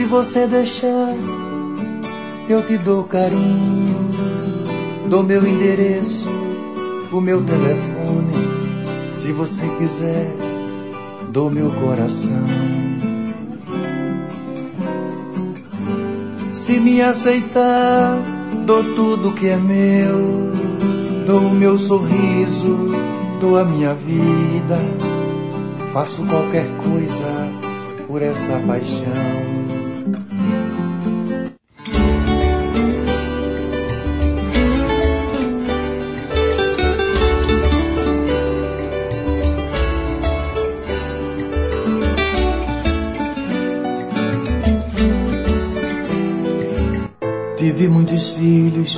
você deixar, eu te dou carinho, dou meu endereço, o meu telefone. Se você quiser, dou meu coração. Se me aceitar, dou tudo que é meu, dou o meu sorriso, dou a minha vida, faço qualquer coisa por essa paixão. Tive muitos filhos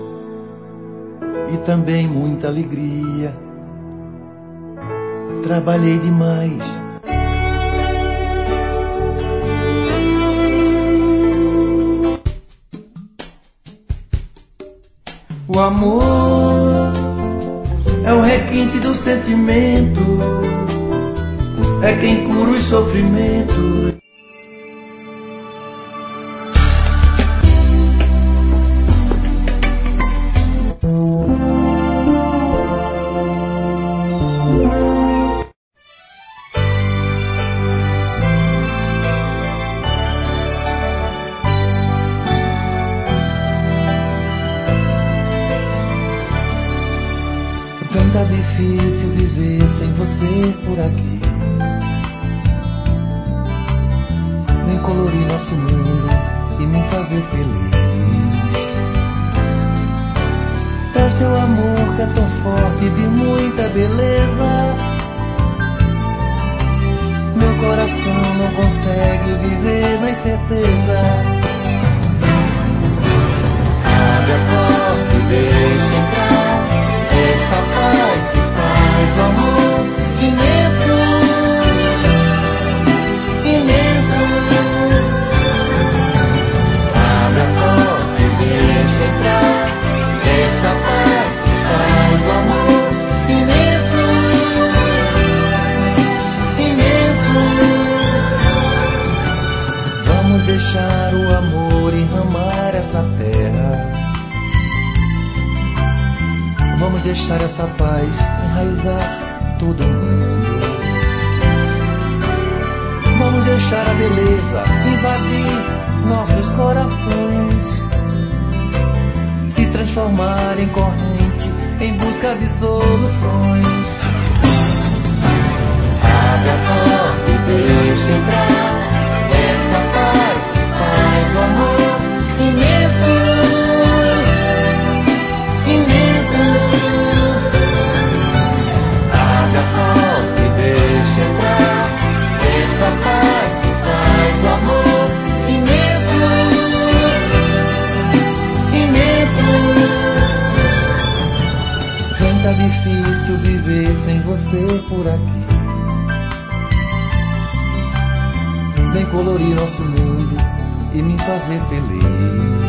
e também muita alegria. Trabalhei demais. O amor é o requinte do sentimento, é quem cura os sofrimentos. Vem, tá difícil viver sem você por aqui. Vem colorir nosso mundo e me fazer feliz. Traz teu amor que é tão forte, de muita beleza. Meu coração não consegue viver na incerteza. Abre a porta e deixa entrar essa paz que faz o amor imenso, imenso. Abre a porta e deixa entrar essa paz que faz o amor imenso, imenso. Vamos deixar o amor enramar essa terra. Vamos deixar essa paz enraizar todo mundo. Vamos deixar a beleza invadir nossos corações, se transformar em corrente em busca de soluções. Abre a porta e deixa entrar essa paz que faz o amor imenso, imenso. Abre a porta e deixa entrar essa paz que faz o amor imenso, imenso. Vem, tá difícil viver sem você por aqui. Vem colorir nosso mundo e me fazer feliz.